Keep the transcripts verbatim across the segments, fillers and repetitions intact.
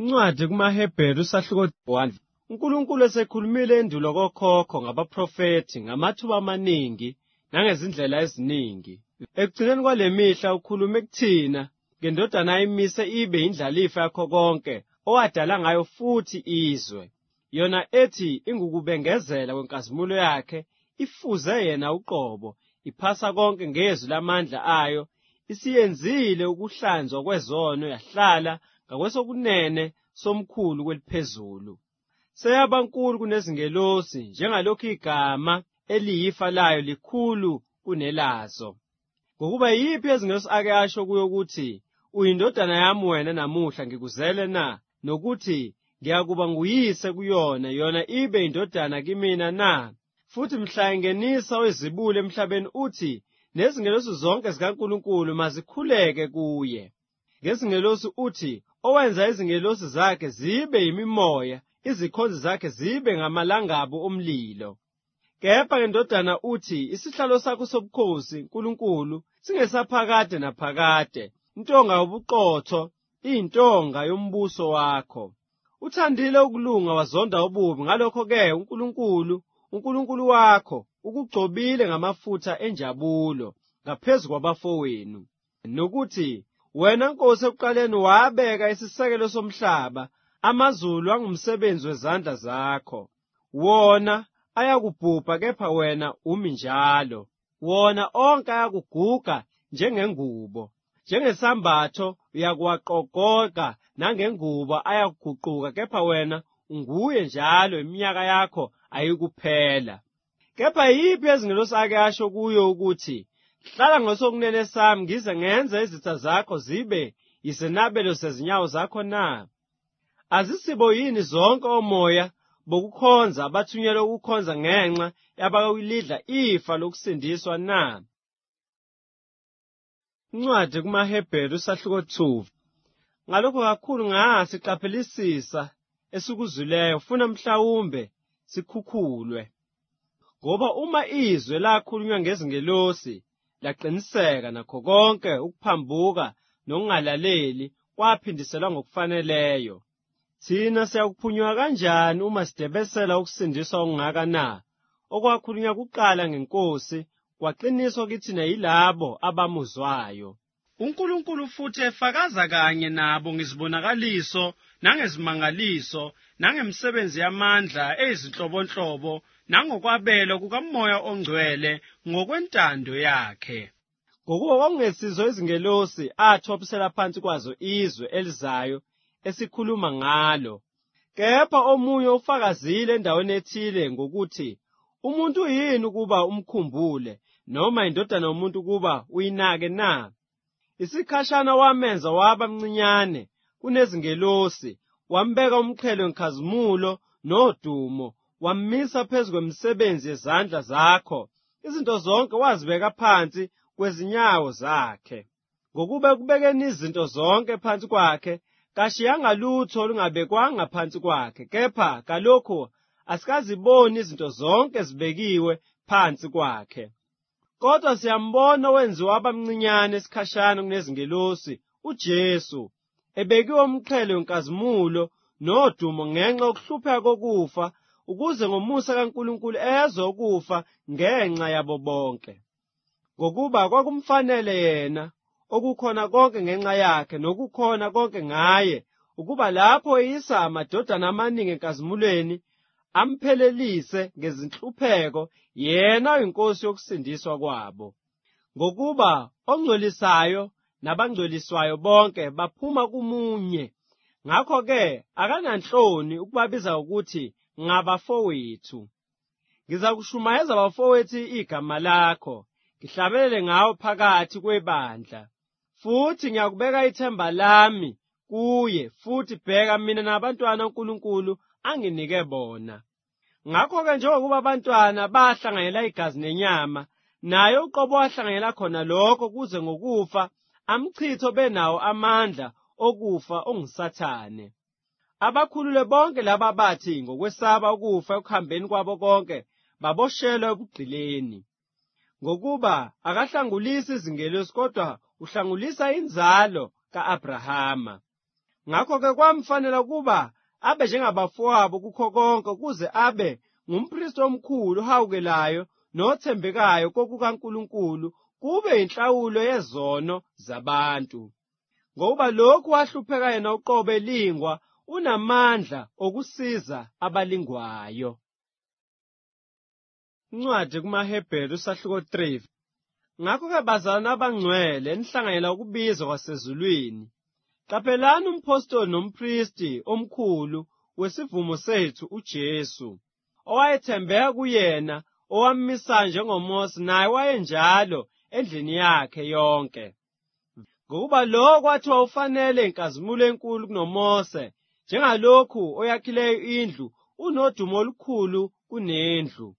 Incwadi kumaHebheru isahluko one. uNkulunkulu esekhulumile endulo kokhokho ngabaprofethi ngamathuba amaningi nangezindlela eziningi. Ekugcineni kwale mihla ukhulume kuthina ngendodana ayimise ibe indlalifa yakho konke owadala ngayo futhi izwe. Yona ethi ingukubengezela kwenkazimulo yakhe, ifuze yena uqobo, iphasa konke ngezwi lamandla ayo, isiyenzile ukuhlanzwa kwezono yahlala ngakwesokunene somkhulu kweliphezulu. Seyabankulu kunezingelosi, njengalokhu igama eliyifa layo likhulu kunelazo. Ngokuba yiphi yezingelosi ake asho kuyo ukuthi, uyindodana yami wena namuhla ngikuzele na, nokuthi ngiyakuba nguyise kuyona, yona ibe indodana kimina na? Futhi mhla ingenisa wezibule emhlabeni uthi, nezingelosi zonke zikaNkulunkulu mazikhuleke kuye. Ngezingelosi uthi, owenza izingelosi zakhe zibe yimimoya, izikhonzi zakhe zibe ngamalangabu omlilo. Kepha ngendodana uthi, isihlalo sakho sobukhosi, Nkulunkulu, singesaphakade naphakade, intonga yobuqotho, iyintonga yombuso wakho. Uthandile ukulunga wazonda ububi, ngalokho-ke uNkulunkulu, uNkulunkulu wakho, ukugcobile ngamafutha enjabulo, ngaphezu kwabafowenu. Nokuthi, wena Nkosi ekuqaleni wabeka isisekelo somhlaba, amazulu angumsebenzi wezandla zakho. Wona ayakubhubha kepha wena umi njalo. Wona onke ayakuguga njengengubo. Njengesambatho uyakuwaqogoqa nangengubo ayakuguquka kepha wena unguye njalo, iminyaka yakho ayikuphela. Kepha yiphi yezingelosi ake asho kuyo ukuthi, hlala ngasokunene sami ngize ngenze izitha zakho zibe yisenabelo sezinyawo zakho na? Azisibo yini zonke omoya bokukhonza abathunyelwe ukukhonza ngenxa yabakulidla ifa lokusindiswa na? Incwadi kumaHebheru isahluko two. Ngalokho kakhulu ngasiqaphelisisa esikuzwileyo, funa mhlawumbe sikhukhulwe. Ngoba uma izwe lakhulunywa ngezingelosi laqiniseka, nakho konke ukuphambuka nokungalaleli kwaphindiselwa ngokufaneleyo, thina siyakuphunywa kanjani uma sidebesela ukusindiswa okungaka na? Okwakhulunywa kuqala ngeNkosi kwaqiniswa kithina yilabo abamuzwayo. uNkulunkulu futhi efakaza kanye nabo ngezibonakaliso nangezimangaliso nangemisebenzi yamandla eyizinhlobonhlobo nangokwabela kukaMoya oNgcwele ngokwentando yakhe. Ngokuba kwakungesizo izingelosi athophisela phansi kwazo izwe elizayo esikhuluma ngalo. Kepha omunye ufakazile endaweni ethile ngokuthi, umuntu yini ukuba umkhumbule, noma indodana yomuntu ukuba uyinake na? Isikhashana wamenza waba mncinyane kunezingelosi, wambeka umqhele wenkazimulo nodumo, wammisa phezu kwemisebenzi yezandla zakho, izinto zonke wazibeka phansi kwezinyawo zakhe. Ngokuba ekubekeni izinto zonke phansi kwakhe, kashiyanga lutho olungabekwanga phansi kwakhe, kepha kalokhu asikaziboni izinto zonke zibekiwe phansi kwakhe. Kodwa siyambona owenziwa abamncinyane isikhashana kunezingelosi, uJesu, ebekiwe umqhele wenkazimulo nodumo ngenxa yokuhlupheka kokufa, ukuze ngomusa kaNkulunkulu ezwe ukufa ngenxa yabo bonke. Ngokuba kwakumfanele yena, okukhona konke ngenxa yakhe nokukhona konke ngaye, ukuba lapho eyisa amadodana amaningi enkazimulweni, amphelelise ngezinhlupheko, yena uyinkosi yokusindiswa kwabo. Ngokuba ongcolisayo nabangcoliswayo bonke baphuma kumunye. Ngakho-ke akananhloni ukubabiza ukuthi ngabafowethu. Ngizakushumayeza abafowethu igama lakho, ngihlabelele ngawo phakathi kwebandla. Futhi ngiyakubeka ithemba lami kuye, futhi bheka mina nabantwana uNkulunkulu anginike bona. Ngakho-ke njengokuba abantwana bahlanganyela igazi nenyama, naye uqobo wahlanganyela khona lokho, kuze ngokufa amchitho benawo amandla okufa onguSathane. Abakhulule bonke laba bathi ngokwesaba ukufa ekuhambeni kwabo konke baboshelwe ebugqileni. Ngokuba akahlangulisi izingelosi, kodwa uhlangulisa inzalo ka-Abrahama. Ngakho-ke kwamfanela kuba abe njengabafowabo kukho konke kuze abe ngumpristi omkhulu ohawukelayo nothembekayo kokukaNkulunkulu kube inhlawulo yezono zabantu. Ngoba lokhu wahlupheka yena uqobo elingwa unamandla okusiza abalingwayo. Incwadi kumaHebheru isahluko three. Ngakho-ke bazalwane abangcwele nihlanganyela ukubizwa kwasezulwini. Qaphelani umpostoli nompristi omkhulu wesivumo sethu uJesu, owayethembeka kuyena owamisa njengoMose, naye wayenjalo endlini yakhe yonke. Ngokuba lo kwathiwa ufanele inkazimulo enkulu kunoMose, njengalokhu oyakhileyo indlu unodumo olukhulu kunendlu.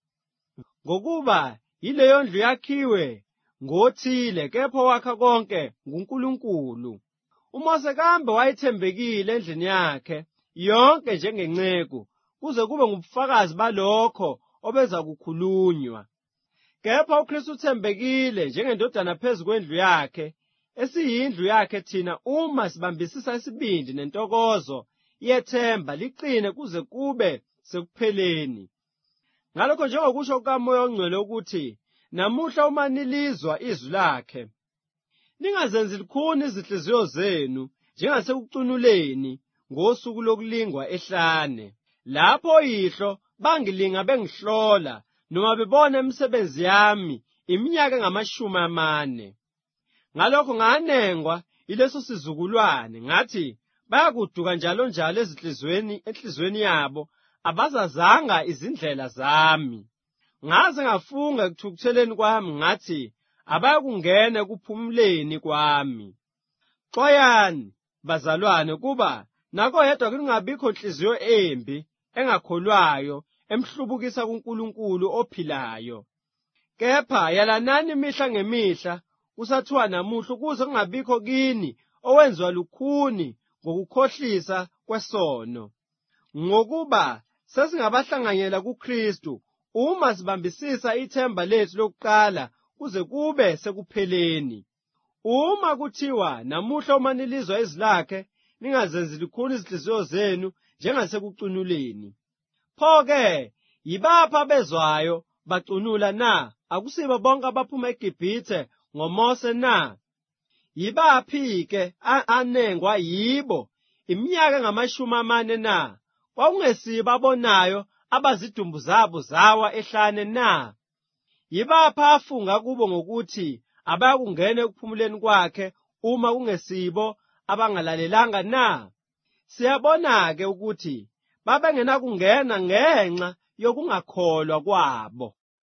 Ngokuba yileyo ndlu yakhiwe ngothile, kepha owakha konke nguNkulunkulu. uMose kambe wayethembekile endlini yakhe yonke njengenceku, kuze kube ngubufakazi balokho obeza kukhulunywa. Kepha uKristu uthembekile njengendodana phezu kwendlu yakhe, esiyindlu yakhe thina uma sibambisisa isibindi nentokozo yethemba liqine kuze kube sekupheleni. Ngalokho njengokusho kukaMoya oNgcwele ukuthi, namuhla uma nilizwa izwi lakhe, ningazenzi lukhuni izinhliziyo zenu njengasekucunuleni ngosuku lokulingwa ehlane, lapho oyihlo bangilinga bengihlola noma bebona imisebenzi yami iminyaka engamashumi amane. Ngalokho nganengwa ileso sizukulwane ngathi bayakuduka njalo njalo ezinhlizweni enhlizweni yabo, abazazanga izindlela zami. Ngaze ngafunga ekuthukutheleni kwami ngathi abayakungena ekuphumuleni kwami. Xoyani bazalwane kuba nako yedwa kungabikho inhliziyo embi engakholwayo emhlubukisa kuNkulunkulu ophilayo. Kepha yalanani imihla ngemihla kusathiwa namuhla, ukuze kungabikho kini owenziwa lukhuni ngokukhohlisa kwesono. Ngokuba sesingabahlanganyela kuKristu uma sibambisisa ithemba lethu lokuqala kuze kube sekupheleni. Uma kuthiwa namuhla uma nilizwa izwi lakhe, ningazenzi lukhuni izinhliziyo zenu njengasekucunuleni. Pho-ke yibaphi abezwayo bacunula na? Akusibo bonke abaphuma eGibhithe ngoMose na? Yibaphi-ke anengwa yibo iminyaka engamashumi amane na? Kwakungesibo abonayo abazidumbu zabo zawa ehlane na? Yibaphi afunga kubo ngokuthi abayakungena ekuphumuleni kwakhe uma kungesibo abangalalelanga na? Siyabona-ke ukuthi babengenakungena ngenxa yokungakholwa kwabo.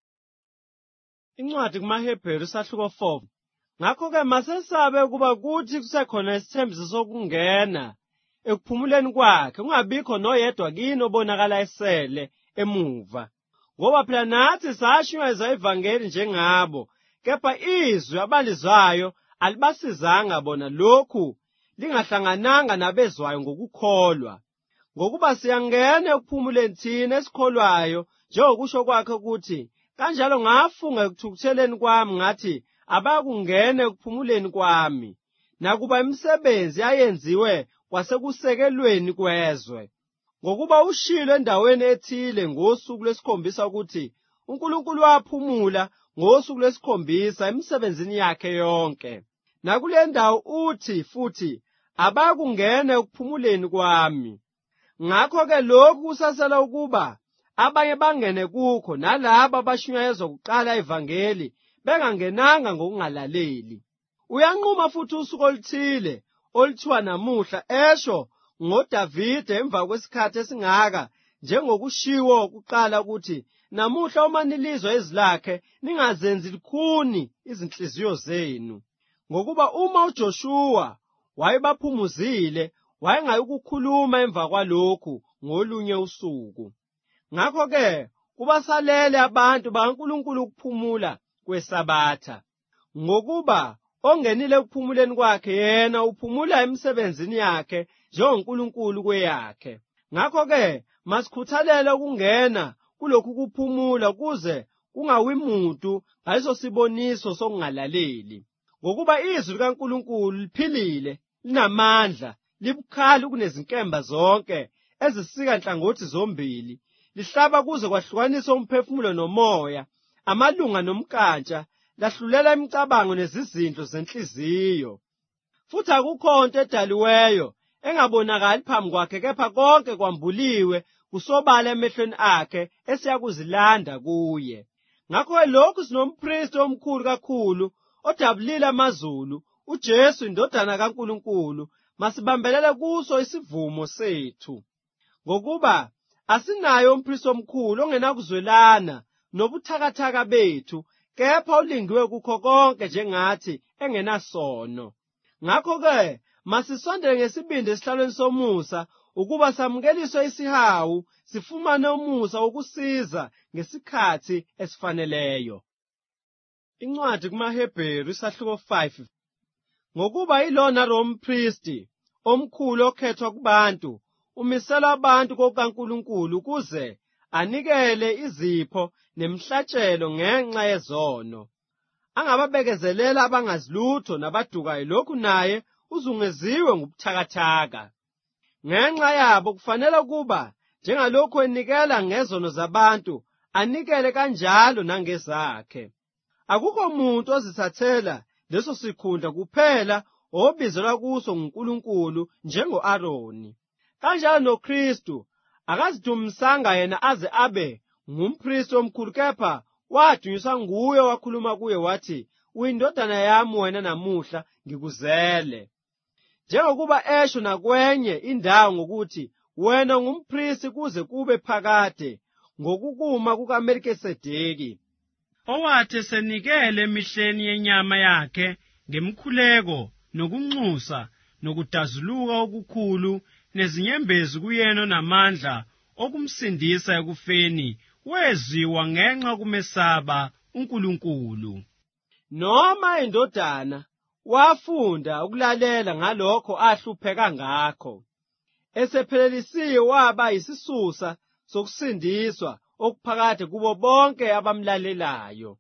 Incwadi kumaHebheru isahluko four. Ngakho-ke masesabe ukuba kuthi kusekhona isithembiso sokungena ekuphumuleni kwakhe, kungabikho noyedwa kini obonakala esele emuva. Ngoba phela nathi sashunyayeza ivangeli njengabo, kepha izwi abalizwayo alibasizanga bona lokhu lingahlangananga nabezwayo ngokukholwa. Ngokuba siyangena ekuphumuleni thina esikholwayo, njengokusho kwakhe ukuthi, kanjalo ngafunga ekuthukutheleni kwami ngathi abayakungena ekuphumuleni kwami. Nakuba imisebenzi yayenziwe kwasekusekelweni kwezwe. Ngokuba ushilo endaweni ethile ngosuku lwesikhombisa ukuthi uNkulunkulu waphumula ngosuku lwesikhombisa emsebenzini yakhe yonke. Nakule ndawo uthi futhi abayakungena ekuphumuleni kwami. Ngakho-ke lokhu kusasela ukuba abanye bangene kukho, nalabo abashunyayezwa kuqala ivangeli bengangenanga ngokungalaleli. Uyanquma futhi usuku oluthile oluthiwa namuhla, esho ngoDavide emva kwesikhathi esingaka, njengokushiwo kuqala ukuthi, namuhla uma nilizwa izwi lakhe, ningazenzi lukhuni izinhliziyo zenu. Ngokuba uma uJoshuwa wayebaphumuzile, wayengayikukhuluma emva kwalokhu ngolunye usuku. Ngakho-ke kubasalele abantu bakaNkulunkulu ukuphumula kweSabatha. Ngokuba ongenile ekuphumuleni kwakhe yena uphumula emsebenzini yakhe njengoNkulunkulu kweyakhe. Ngakho-ke masikhuthalele ukungena kulokhu kuphumula kuze kungawi muntu ngaleso siboniso sokungalaleli. Ngokuba izwi likaNkulunkulu liphilile, linamandla, libukhali kunezinkemba zonke ezisika nhlangothi zombili, lihlaba kuze kwahlukanisa umphefumulo nomoya, amalunga nomkantsha, lahlulela imicabango nezizindlo zenhliziyo. Futhi akukho nto edaliweyo engabonakali phambi kwakhe, kepha konke kwambuliwe kusobala emehlweni akhe esiyakuzilanda kuye. Ngakho lokhu sinompristi omkhulu kakhulu odabulile amazulu, uJesu indodana kaNkulunkulu, masibambelele kuso isivumo sethu. Ngokuba asinayo umpristi omkhulu ongenakuzwelana nobuthakathaka bethu, kepha ulingiwe kukho konke njengathi engenasono. Ngakho-ke masisondele ngesibindi esihlalweni somusa, ukuba samukeliswe isihawu, sifumane umusa wokusiza ngesikhathi esifaneleyo. Incwadi kumaHebheru isahluko five. Ngokuba yilona lo mpristi omkhulu okhethwa kubantu, umisela abantu kokaNkulunkulu ukuze anikele izipho nemhlatshelo ngenxa yezono. Angababekezelela abangazilutho nabadukayo, lokhu naye uzungeziwe ngubuthakathaka. Ngenxa yabo kufanele ukuba njengalokhu enikela ngezono zabantu, anikele kanjalo nangezakhe. Akukho muntu ozithathela leso sikhundla kuphela obizelwa kuso nguNkulunkulu njengo-Aroni. Kanjalo noKristu akazidumisanga yena aze abe ngumpristi omkhulu, kepha wadunyiswa nguye wakhuluma kuye wathi, "Uyindodana yami wena namuhla ngikuzele." Njengokuba esho nakwenye indawo ngokuthi, "Wena ngumpristi kuze kube phakade," ngokukuma kukaMelikisedeki, owathi esenikele emihleni yenyama yakhe ngemkhuleko nokunxusa nokudazuluka okukhulu nezinyembezi kuyena namandla okumsindisa ekufeni, weziwa ngenxa kumesaba uNkulunkulu. Noma indodana wafunda ukulalela ngalokho ahlupheka ngakho. Esephelelisiwe waba yisisusa sokusindiswa okuphakade kubo bonke abamlalelayo.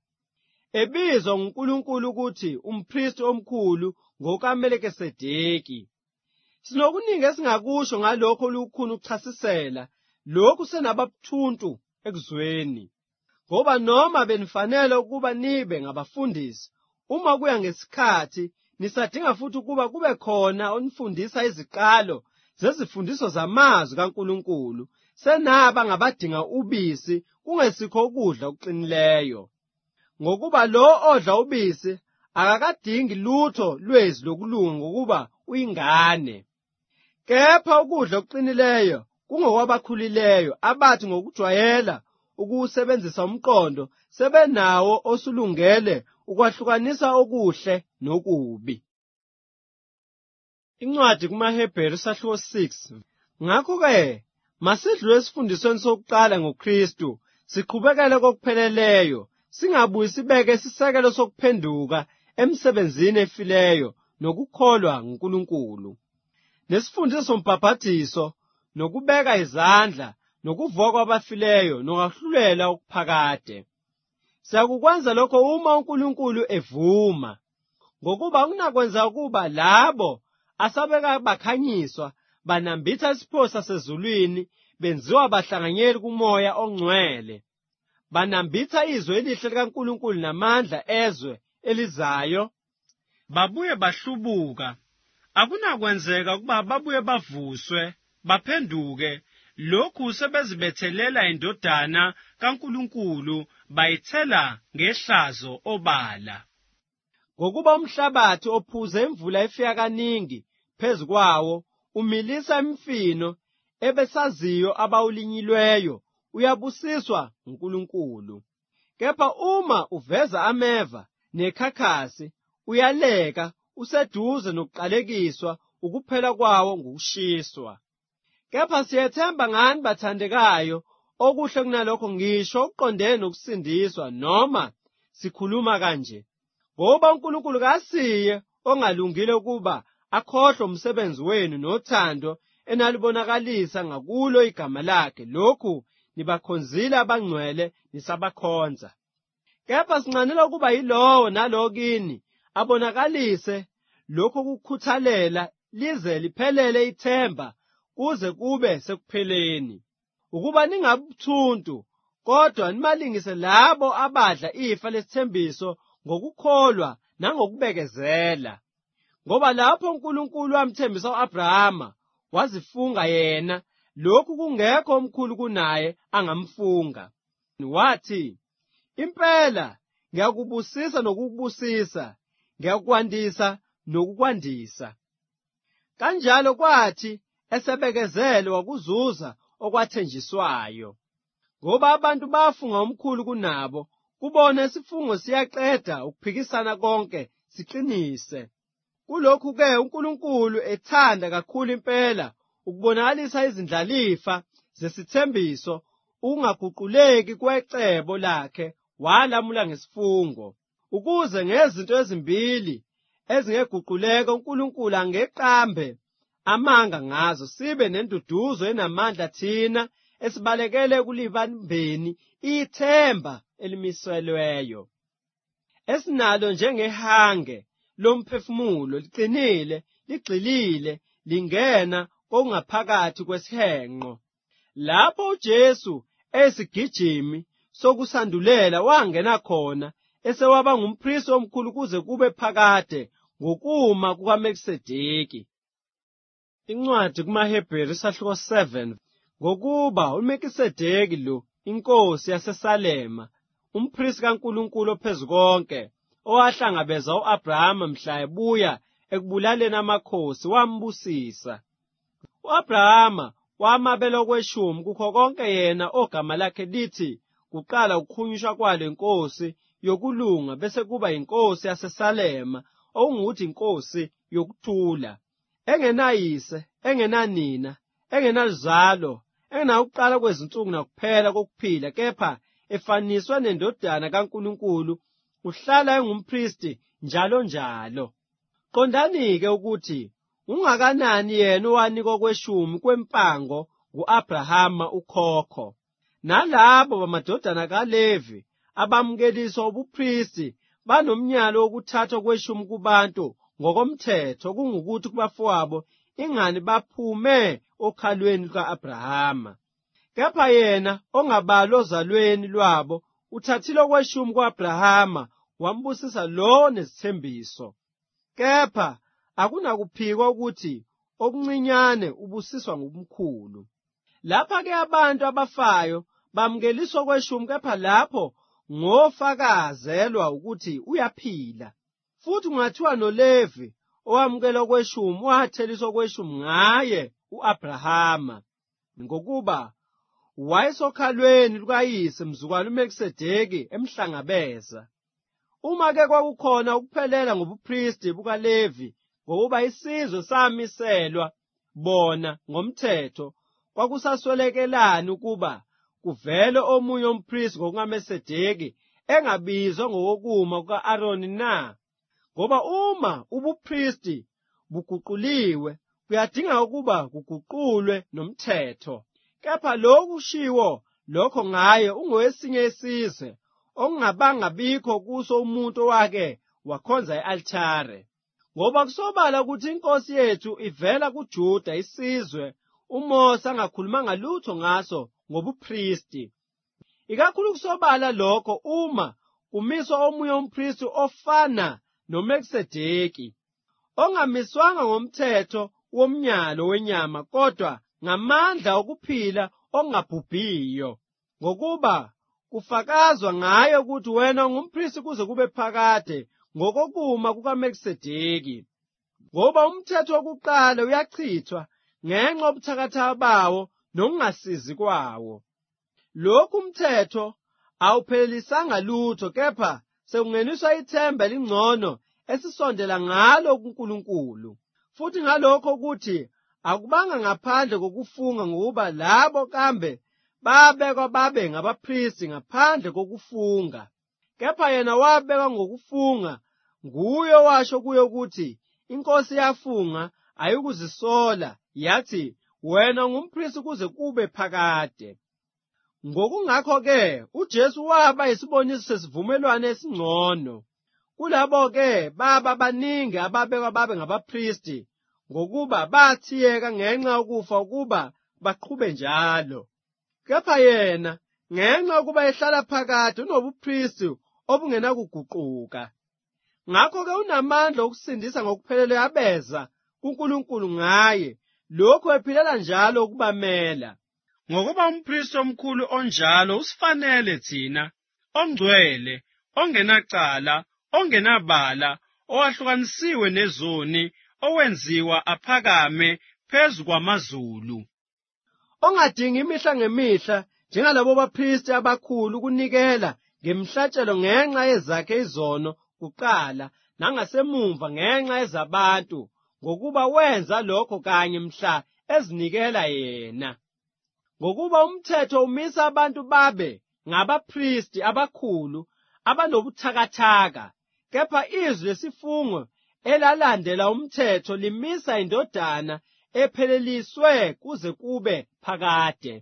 Ebizwa nguNkulunkulu ukuthi umpristi omkhulu ngokaMelikisedeki. Sinokuningi esingakusho ngalokho olukhulu ukuchasisela, lokhu senababuthuntu ekuzweni. Ngoba noma benifanele ukuba nibe ngabafundisi, uma kuya ngesikhathi nisadinga futhi ukuba kube khona onifundisa iziqalo zezifundiso zamazwi kaNkulunkulu, senaba ngabadinga ubisi kungesikho ukudla okuqinileyo. Ngokuba lo odla ubisi akakadingi lutho lwezi lokulunga ngokuba uyingane. Kepha ukudla okuqinileyo kungokwabakhululeyo, abathi ngokujwayela ukuwusebenzisa umqondo sebenawo osulungele ukwahlukanisa okuhle nokubi. Incwadi kumaHebheru isahluko six. Ngakho-ke masidlule esifundisweni sokuqala ngoKristu, siqhubekele kokupheleleyo, singabuyi sibeke isisekelo sokuphenduka emsebenzini efileyo nokukholwa nguNkulunkulu, nesifundiso sombhaphathiso, nokubeka izandla, nokuvuka kwabafileyo, nokwahlulela okuphakade. Siyakukwenza lokho uma uNkulunkulu evuma, ngokuba kunakwenza ukuba labo asabeka bakhanyiswa banambitha isipho sasezulwini, benziwa bahlanganyeli kumoya ongcwele, banambitha izwi elihle likaNkulunkulu namandla ezwe elizayo, babuye bahlubuka. Akunakwenzeka ukuba babuye bavuswe baphenduke, lokhu sebezibethelela indodana kaNkulunkulu, bayithela ngehlazo obala. Ngokuba umhlabathi ophuze imvula efika kaningi phezu kwawo, umilisa imifino ebesaziyo abawulinyilweyo, uyabusiswa nguNkulunkulu. Kepha uma uveza ameva nekhakhasi, uyaleka, useduze nokuqalekiswa, ukuphela kwawo ngokushiswa. Kepha siyethemba ngani bathandekayo, okuhle kunalokho ngisho okuqondene nokusindiswa, noma sikhuluma kanje. Ngoba uNkulunkulu kasiye ongalungile ukuba akhohlwe umsebenzi wenu nothando enalibonakalisa ngakulo igama lakhe, lokhu nibakhonzile abangcwele nisabakhonza. Kepha sincanela ukuba yilowo nalowo kini abonakalise lokhu kukhuthalela lize liphelele ithemba kuze kube sekupheleni, ukuba ningabuthuntu, kodwa nimalingise labo abadla ifa lesithembiso ngokukholwa nangokubekezela. Ngoba lapho uNkulunkulu wamthembisa u-Abrahama, wazifunga yena, lokhu kungekho omkhulu kunaye angamfunga. Wathi, impela ngiyakubusisa nokukubusisa, ngiyakwandisa nokukwandisa. Kanjalo kwathi esebekezele wakuzuza okwathenjiswayo. Ngoba abantu bafunga omkhulu kunabo, kubona isifungo siyaqeda ukuphikisana konke siqinise. Kulokhu-ke uNkulunkulu ethanda kakhulu impela ukubonakalisa izindlalifa zesithembiso, ukungaguquleki kwecebo lakhe walamula ngesifungo, ukuze ngezinto ezimbili ezingeguquleka uNkulunkulu angeqambe amanga ngazo, sibe nenduduzo enamandla thina esibalekele ekulibambeni ithemba elimiselweyo, esinalo njengehange lomphefumulo, liqinile, ligxilile, lingena kokungaphakathi kwesihenqo. Lapho uJesu esigijimi sokusandulela wangena khona, esewaba ngumphristi omkhulu kuze kube phakade ngokuma kukaMelikisedeki. Incwadi kumaHebheru isahluko seven. Ngokuba uMelikisedeki lo, inkosi yaseSalema, umphristi kaNkulunkulu ophezukonke, owahlangabeza u-Abrahama mhla ebuya ekubulaleni amakhosi, wambusisa. U-Abrahama wamabela okweshumi kukho konke yena ogama lakhe lithi kuqala ukukhunyushwa kwale nkosi yokulunga, bese kuba inkosi yaseSalema, okungukuthi inkosi yokuthula, engenayise, engenanina, engenaluzalo, engenakuqala kwezinsuku nakuphela kokuphila, kepha efaniswa nendodana kaNkulunkulu, uhlala engumphristi njalo njalo. Qondani-ke ukuthi ungakanani yena owanikwa okweshumi kwempango ngu-Abrahama ukhokho, nalabo bamadodana kaLevi abamukeliswa ubuphristi banomnyalo wokuthathwa kweshumi kubantu ngokomthetho, kungukuthi kubafowabo ingani baphume okhalweni luka-Abrahama. Kepha yena ongabalwa ozalweni lwabo uthathile okweshumi ku-Abrahama, wambusisa lo nezithembiso. Kepha akunakuphikwa ukuthi okuncinyane ubusiswa ngomkhulu. Lapha-ke abantu abafayo bamukeliswa okweshumi, kepha lapho ngofakazelwa ukuthi uyaphila. Futhi kungathiwa noLevi owamukela okweshumi watheliswa okweshumi ngaye u-Abrahama, ngokuba wayesokhalweni lukayise mzukwane uMelikisedeki emhlangabeza. Uma-ke kwakukhona ukuphelela ngobuphristi bukaLevi, ngokuba isizwe samiselwa bona ngomthetho, kwakusaswelekelani ukuba kuvele omunye umphristi ngokungaMelikisedeki engabizwa ngokokuma kuka-Aroni na? Ngoba uma ubuphristi buguquliwe, kuyadinga ukuba kuguqulwe nomthetho. Kepha lokhu kushiwo lokho ngaye ungowesinye isizwe, okungabangabikho kuso umuntu owake wakhonza i-althare. Ngoba kusobala ukuthi inkosi yethu ivela kuJuda, isizwe uMose angakhulumanga lutho ngaso ngobuphristi. Ikakhulu kusobala lokho uma kumiswa omunye umphristi ofana noMelikisedeki, ongamiswanga ngomthetho womnyalo wenyama, kodwa ngamandla okuphila okungabhubhiyo, ngokuba kufakazwa ngaye ukuthi wena ungumphristi kuze kube phakade ngokokuma kukaMelikisedeki. Ngoba umthetho wokuqala uyachithwa ngenxa yobuthakathaka bawo nokungasizi kwawo. Lokhu umthetho awuphelelisanga lutho, kepha sekungeniswa ithemba elingcono esisondela ngalo kuNkulunkulu. Futhi ngalokho ukuthi akubanga ngaphandle kokufunga, ngokuba labo kambe babekwa babe ngabaphristi ngaphandle kokufunga. Kepha yena wabekwa ngokufunga, nguye washo kuye ukuthi inkosi yafunga ayikuzisola, yathi wena ngumphristi kuze kube phakade. Ngokungakho-ke uJesu waba yisiboniso sesivumelwano esingcono kulabo-ke baba baningi ababekwa babe ngabaphristi ngokuba bathiyeka ngenxa yokufa ukuba baqhube njalo. Kepha yena, ngenxa yokuba ehlala phakade, unobupristi obungenakuguquka. Ngakho-ke unamandla okusindisa ngokuphelele abeza kuNkulunkulu ngaye, lokhu ephilela njalo ukubamela. Ngokuba umpristi omkhulu onjalo usifanele thina, ongcwele, ongenacala, ongenabala, owahlukanisiwe nezoni, owenziwa aphakame phezu kwamazulu, Ongadingi imihla ngemihla njengalabo bapristi abakhulu ukunikela ngemihlatshelo ngenxa yezakhe izono kuqala nangasemumva ngenxa yezabantu, ngokuba wenza lokho kanye mhla ezinikela yena. Ngokuba umthetho umisa abantu babe ngabapristi abakhulu abanobuthakathaka, kepha izwi lesifungo elalandela umthetho limisa indodana epheleliswe kuze kube phakade.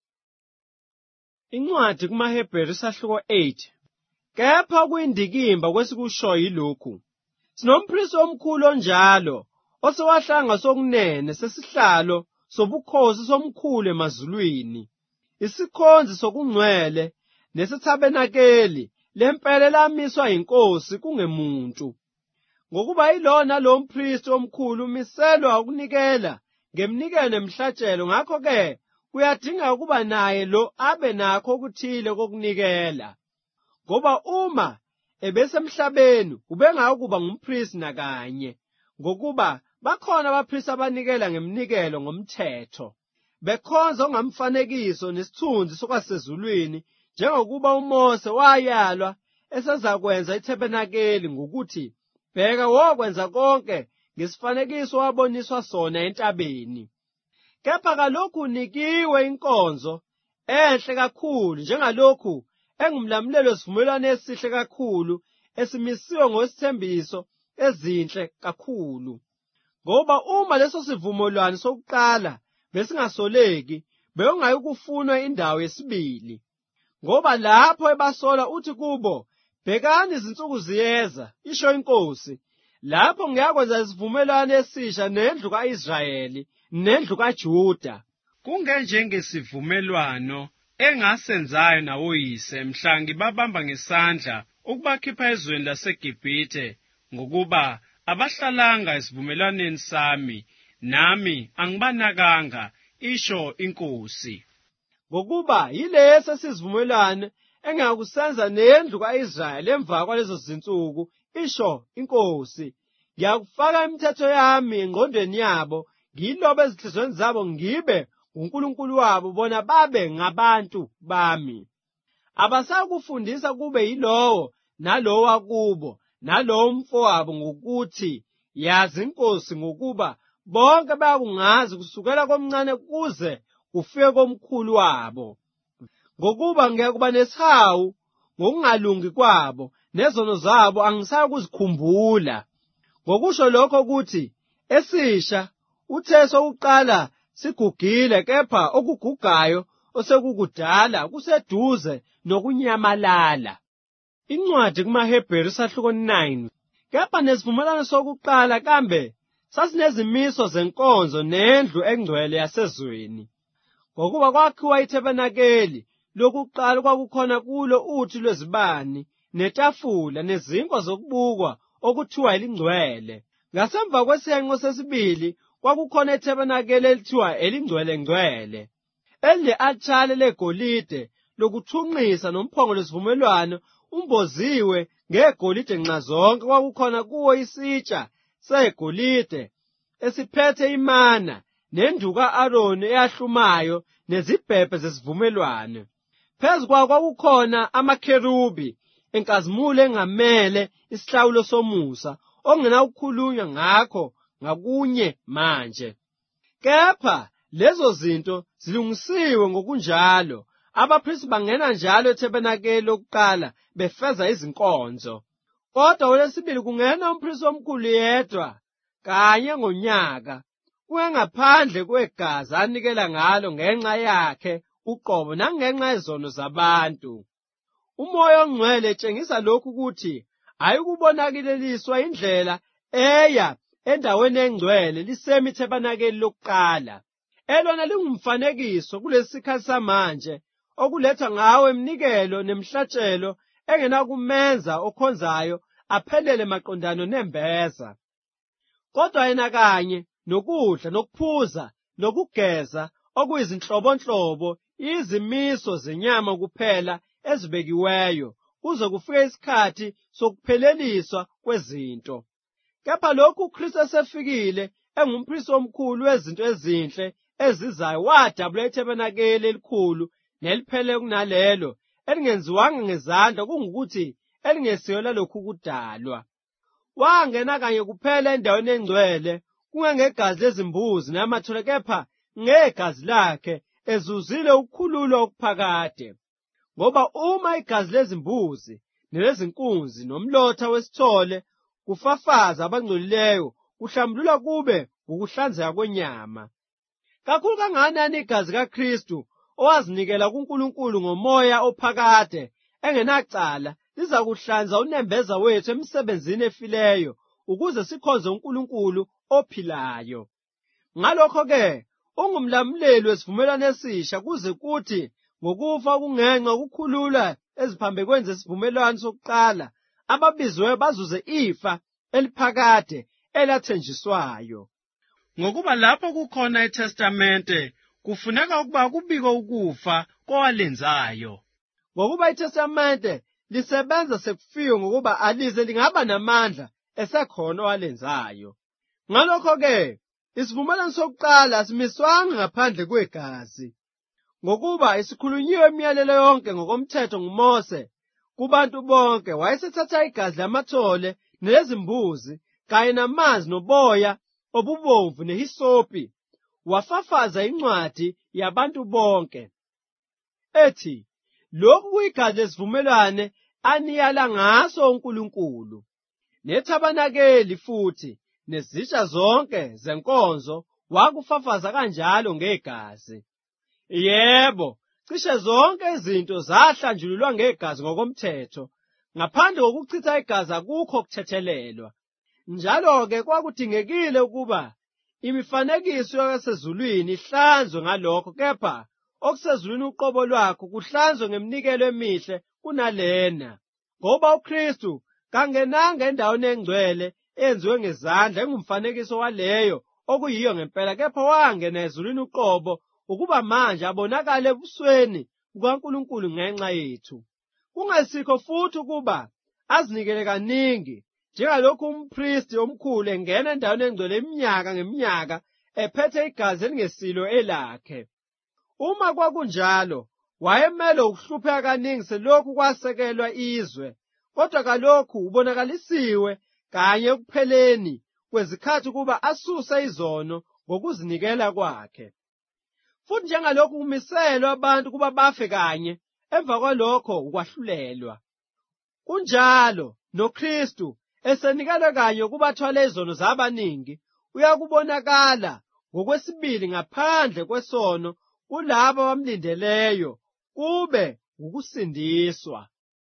Incwadi kumaHebheru isahluko eight. Kepha kuyindikimba kwesikushoyo yilokhu: sinompristi omkhulu onjalo, osewahlanga sokunene sesihlalo sobukhosi somkhulu emazulwini, isikhonzi sokungcwele nesithabenakeli lempela elamiswa yinkosi kungemuntu. Ngokuba yilona lo mpristi omkhulu umiselwa ukunikela ngeminikelo nemihlatshelo, ngakho-ke kuyadingeka ukuba naye lo abe nakho okuthile kokunikela. Ngoba uma ebesemhlabeni ubengakuba ngumpristi nakanye, ngokuba bakhona abapristi abanikela ngeminikelo ngomthetho, bekhonza ongamfanekiso nesithunzi sokwasezulwini, njengokuba uMose wayalwa esezakwenza ithabenakeli ngokuthi, bheka, wokwenza konke ngesifanekiso waboniswa sona entabeni. Kepha kalokhu unikiwe inkonzo enhle kakhulu, njengalokhu engumlamulelo wesivumelwano esihle kakhulu esimisiwe ngosithembiso ezinhle kakhulu. Ngoba uma leso sivumelwano sokuqala besingasoleki, bekungayi kufunwa indawo yesibili. Ngoba lapho ebasola uthi kubo, bhekani izinsuku ziyeza, isho iNkosi, lapho ngiyakwenza isivumelwano esisha nendlu ka-Israyeli nendlu kaJuda, kungenjengesivumelwano engasenzayo nawoyise mhla ngibabamba ngesandla ukubakhipha ezweni laseGibhithe, ngokuba abahlalanga esivumelwaneni sami, nami angibanakanga, isho iNkosi. Ngokuba yilesi sivumelwano engakusenza nendlu ka-Israyeli emva kwalezo zinsuku, isho iNkosi. Ngiyakufaka imithetho yami engqondweni yabo, ngiyilobe ezinhliziyweni zabo, ngibe uNkulunkulu wabo, bona babe ngabantu bami. Abasakufundisa kube yilowo nalowo wakubo nalowo umfowabo ngokuthi, yazi iNkosi, ngokuba bonke bayakungazi kusukela komncane kuze kufike komkhulu wabo. Ngokuba ngiyakuba nesihawu ngokungalungi kwabo, nezono zabo angisayokuzikhumbula. Ngokusho lokho ukuthi esisha uthe sokuqala sigugile, kepha okugugayo osekukudala kuseduze nokunyamalala. Incwadi kumaHebheru isahluko nine. Kepha nesivumelwano sokuqala kambe sasinezimiso zenkonzo nendlu engcwele yasezweni. Ngokuba kwakhiwa ithabenakeli lokuqala kwakukhona kulo uthi lwezibani, netafula, nezinkwa zokubukwa okuthiwa elingcwele. Ngasemva kwesenqo sesibili kwakukhona ithabenakeli elithiwa elingcwele-ngcwele, eline-althare legolide lokuthunqisa nomphongo lesivumelwano umboziwe ngegolide nxazonke. Kwakukhona kuwo isitsha segolide esiphethe imana nenduku ka-Aroni eyahlumayo nezibhebhe zesivumelwano. Phezu kwawo kwakukhona amakherubi enkazimulo engamele isihlawulo somusa, ongenakukhulunywa ngakho ngakunye manje. Kepha lezo zinto zilungisiwe ngokunjalo, abaphristi bangena njalo ethabenakeli lokuqala befeza izinkonzo. Kodwa olesibili kungena umphristi omkhulu yedwa kanye ngonyaka, kungengaphandle kwegazi anikela ngalo ngenxa yakhe uqobo nangenxa yezono zabantu. Umoya oNgcwele etshengisa lokhu ukuthi ayikubonakaleliswa indlela eya endaweni engcwele lisemi ithabanakeli lokuqala, elona lingumfanekiso kulesi sikhathi samanje okulethwa ngawo eminikelo nemihlatshelo engenakumenza okhonzayo aphelele maqondano nembeza. Kodwa yena kanye nokudla nokuphuza nokugeza okuyizinhlobonhlobo izimiso zenyama kuphela ezibekiweyo kuze kufike isikhathi sokupheleliswa kwezinto. Kepha lokhu uKristu esefikile engumphristi omkhulu wezinto ezinhle ezizayo wadabula ithabanakeli elikhulu neliphelele kunalelo elingenziwanga ngezandla kungukuthi elingesiyo lalokhu kudalwa. Wangena kanye kuphela endaweni engcwele kungengegazi lezimbuzi namathole kepha ngegazi lakhe ezuzile ukukhululwa okuphakade. Ngoba uma igazi lezimbuzi nelezinkunzi nomlotha wesithole kufafaza abangcolileyo kuhlambulula kube ukuhlanzeka kwenyama, kakhulu kangakanani igazi kaKristu owazinikela kuNkulunkulu ngomoya ophakade engenacala liza kuhlanza unembeza wethu emsebenzini efileyo ukuze sikhonze uNkulunkulu ophilayo. Ngalokho-ke ungumlamuleli wesivumelwano esisha kuze kuthi ngokufa okungenxa ukukhulula eziphambekweni zesivumelwano sokuqala ababizwe bazuze ifa eliphakade elathenjiswayo. Ngokuba lapho kukhona iTestamente kufuneka ukuba kubikwe ukufa kowalenzayo. Ngokuba iTestamente lisebenza sekufiwe ngokuba alize lingaba namandla esekhona owalenzayo. Ngalokho-ke isivumelwano sokuqala simiswanga ngaphandle kwegazi. Ngokuba isikhulunyiwe imiyalelo yonke ngokomthetho nguMose kubantu bonke wayesethatha igazi lamathole nelezimbuzi kanye namanzi noboya obubomvu nehisopi wafafaza incwadi yabantu bonke ethi lokhu kuyigazi lesivumelwane aniyala ngaso uNkulunkulu. Nethabanakeli futhi nezitsha zonke zenkonzo wakufafaza kanjalo ngegazi. Yebo, cishe zonke izinto zahlanjululwa ngegazi ngokomthetho, ngaphandle kokuchitha igazi akukho kuthethelelwa. Njalo-ke kwakudingekile ukuba imifanekiso yasezulwini ihlanzwe ngalokho, kepha okusezulwini uqobo lwakho kuhlanzwe ngeminikelo emihle kunalena. Ngoba uKristu kangenanga endaweni engcwele eyenziwe ngezandla engumfanekiso waleyo okuyiyo ngempela, kepha wangena ezulwini uqobo ukuba manje abonakale ebusweni bukaNkulunkulu ngenxa yethu. Kungesikho futhi ukuba azinikele kaningi njengalokhu umphristi omkhulu engena endaweni engcwele iminyaka ngeminyaka ephethe igazi elingesilo elakhe. Uma kwakunjalo wayemele ukuhlupheka kaningi selokhu kwasekelwa izwe, kodwa kalokhu ubonakalisiwe kanye ekupheleni kwezikhathi ukuba asuse izono ngokuzinikela kwakhe. Futhi njengalokhu kumiselwa abantu kuba bafe kanye emva kwalokho ukwahlulelwa, kunjalo noKristu esenikelwe kanye ukubathwala izono zabaningi uyakubonakala ngokwesibili ngaphandle kwesono kulabo abamlindeleyo kube ukusindiswa.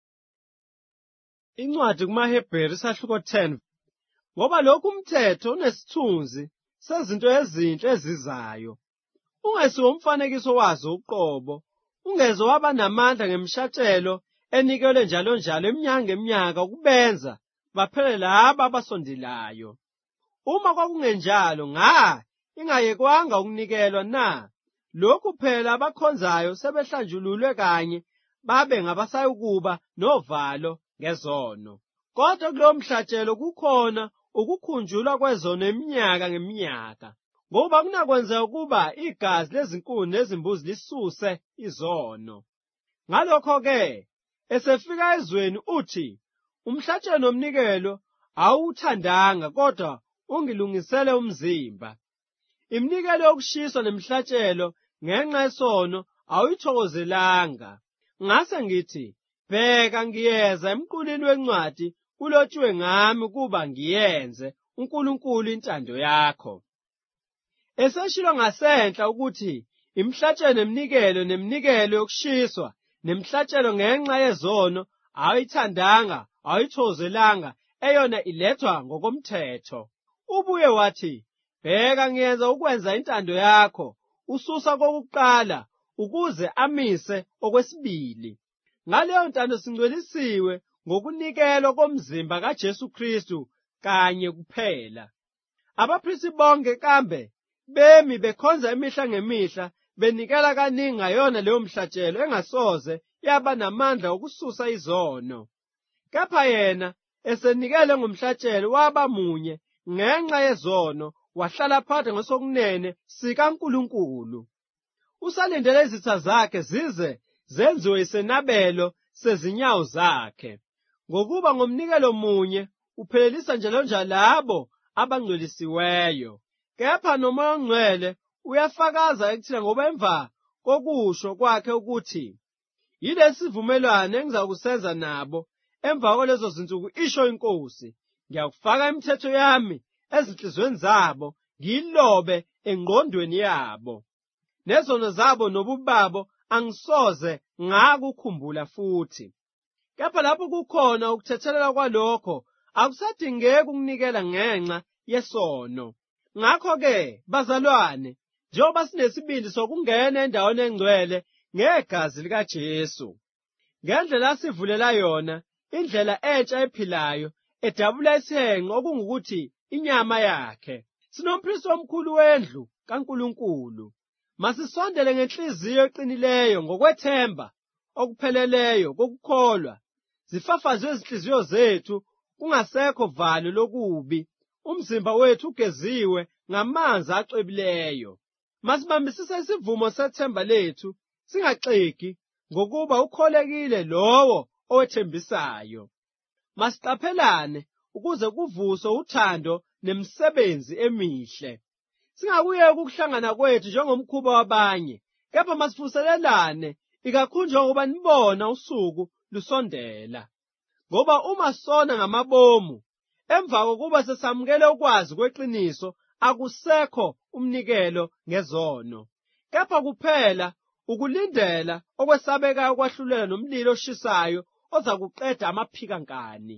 Incwadi kumaHebheru isahluko ten. Ngoba lokhu umthetho unesithunzi sezinto ezinhle ezizayo, ungesiwo umfanekiso wazo uqobo, ungeze waba namandla ngemshatshelo enikelwe njalo njalo eminyaka ngeminyaka ukubenza baphele laba abasondelayo. Uma kwakungenjalo nga ingayekwanga ukunikelwa na, lokhu phela abakhonzayo sebehlanjululwe kanye babe ngabasayukuba novalo ngezono. Kodwa kulowo mhlatshelo kukhona ukukhunjulwa kwezono eminyaka ngeminyaka, ngoba kunakwenzeka ukuba igazi lezinkuni nezimbuzi lisuse izono. Ngalokho-ke esefika ezweni uthi umhlatshelo nomnikelo awuthandanga, kodwa ungilungisele umzimba. Iminikelo yokushiswa nemihlatshelo ngenxa yesono awuyithokozelanga. Ngase ngithi, bheka ngiyeza emqulwini wencwadi kulotshiwe ngami ukuba ngiyenze uNkulunkulu intando yakho. Eseshilo ngasenhla ukuthi imihlatshelo neminikelo neminikelo yokushiswa nemihlatshelo ngenxa yezono awuyithandanga awuyithokozelanga, eyona ilethwa ngokomthetho. Ubuye wathi, bheka ngiyenza ukwenza intando yakho, ususa kokuqala ukuze amise okwesibili. Ngaleyo ntando singcwelisiwe ngokunikelwa komzimba kaJesu Kristu kanye kuphela. Abaphristi bonke kambe bemi bekhonza imihla ngemihla benikela kaningi ngayona leyo mhlatshelo engasoze yaba namandla okususa izono. Kepha yena esenikele ngomhlatshelo waba munye ngenxa yezono wahlala phakathi ngasokunene sikaNkulunkulu. Usalindele izitha zakhe zize zenziwe isenabelo sezinyawo zakhe. Ngokuba ngomnikelo munye uphelelisa njalonjalo labo abangcwelisiweyo. Kepha noMoya oNgcwele uyafakaza ekuthina ngoba emva kokusho kwakhe ukuthi, yilesi sivumelwano engizakusenza nabo emva kwalezo zinsuku, isho iNkosi, ngiyakufaka imithetho yami ezinhliziyweni zabo, ngiyilobe engqondweni yabo. Nezono zabo nobubi babo angisoze ngakukhumbula futhi. Kepha lapho kukhona ukuthethelela kwalokho, akusadingeki ukunikela ngenxa yesono. Ngakho-ke, bazalwane, njengoba sinesibindi sokungena endaweni engcwele ngegazi likaJesu, ngendlela asivulela yona, indlela entsha ephilayo, edabula isihenqo okungukuthi inyama yakhe, sinomphristi omkhulu wendlu kaNkulunkulu. Masisondele ngenhliziyo eqinileyo ngokwethemba okupheleleyo kokukholwa, zifafazwe izinhliziyo zethu, kungasekho valo lokubi, umzimba wethu ugeziwe ngamanzi acwebileyo. Masibambisise isivumo sethemba lethu, singaxegi ngokuba ukholekile lowo owethembisayo. Masiqaphelane ukuze kuvuswe uthando nemisebenzi emihle. Singakuyeki ukuhlangana kwethu njengomkhuba wabanye, kepha masivuselelane, ikakhulu njengoba nibona usuku lusondela. Ngoba uma sona ngamabomu, emva kokuba sesamukele ukwazi kweqiniso, akusekho umnikelo ngezono, kepha kuphela ukulindela okwesabekayo ukwahlulela nomlilo oshisayo ozakuqeda amaphikankani.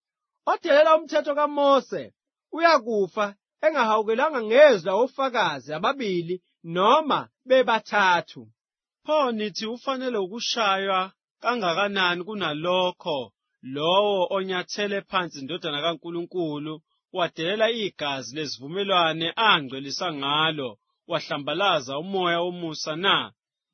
Odelela umthetho kaMose uyakufa engahawukelanga ngezwi lawofakazi ababili noma bebathathu. Pho nithi ufanele ukushaywa kangakanani kunalokho lowo onyathele phansi indodana kaNkulunkulu, wadelela igazi lezivumelwane angcwelisa ngalo, wahlambalaza umoya womusa na?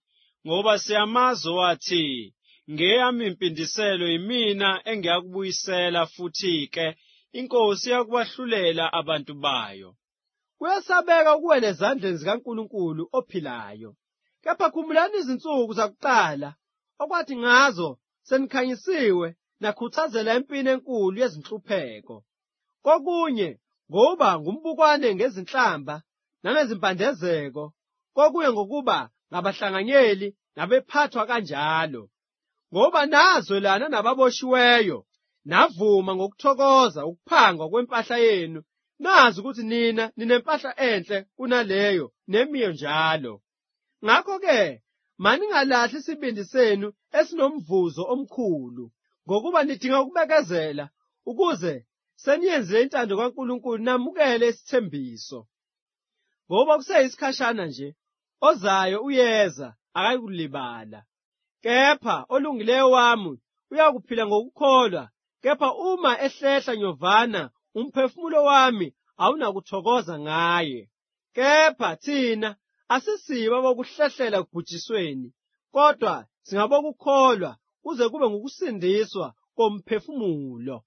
Ngoba siyamazi wathi, ngeyami impindiselo yimina engiyakubuyisela, futhi-ke iNkosi iyakubahlulela abantu bayo. Kuyasabeka ukuwela ezandleni zikaNkulunkulu ophilayo. Kepha khumbulani izinsuku zakuqala okwathi ngazo senikhanyisiwe nakhuthazela empini enkulu yezinhlupheko. Kokunye ngoba ngumbukwane ngezinhlamba nangezimpandezeko, kokunye ngokuba ngabahlanganyeli nabephathwa kanjalo. Ngoba nazwelana nababoshiweyo, navuma ngokuthokoza ukuphangwa kwempahla yenu, nazi ukuthi nina ninempahla enhle kunaleyo nemiyo njalo. Ngakho-ke, maningalahli isibindi senu esinomvuzo omkhulu, ngokuba nidinga ukubekezela ukuze seniyenzile intando kaNkulunkulu namukele isithembiso. Ngoba kuseyisikhashana nje, ozayo uyeza akayikulibala. Kepha olungileyo wami uyakuphila ngokukholwa, kepha uma ehlehla nyovana umphefumulo wami awunakuthokoza ngaye. Kepha thina asisibo abokuhlehlela kubhujisweni, kodwa singabokukholwa kuze kube ngukusindiswa komphefumulo.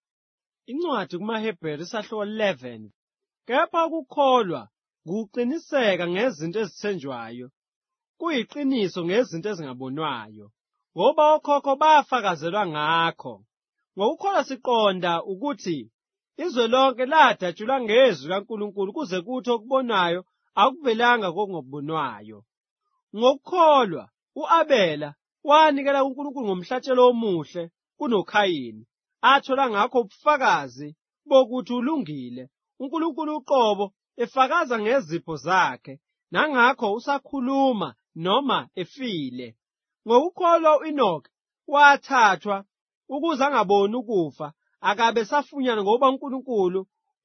Incwadi kumaHebheru isahluko eleven. Kepha ukukholwa ngukuqiniseka ngezinto ezithenjwayo, kuyiqiniso ngezinto ezingabonwayo, ngoba okhokho bafakazelwa ngakho. Ngokukholwa siqonda ukuthi izwe lonke ladatshulwa ngezwi kaNkulunkulu kuze kuthi okubonayo akuvelanga kokungabonwayo. Ngokukholwa u-Abela wanikela kuNkulunkulu ngomhlatshelo omuhle kunoKhayini, athola ngakho ubufakazi bokuthi ulungile, uNkulunkulu uqobo efakaza ngezipho zakhe, nangakho usakhuluma noma efile. Ngokukholwa u-Enoki wathathwa ukuze angaboni ukufa, akabe safunyana ngoba uNkulunkulu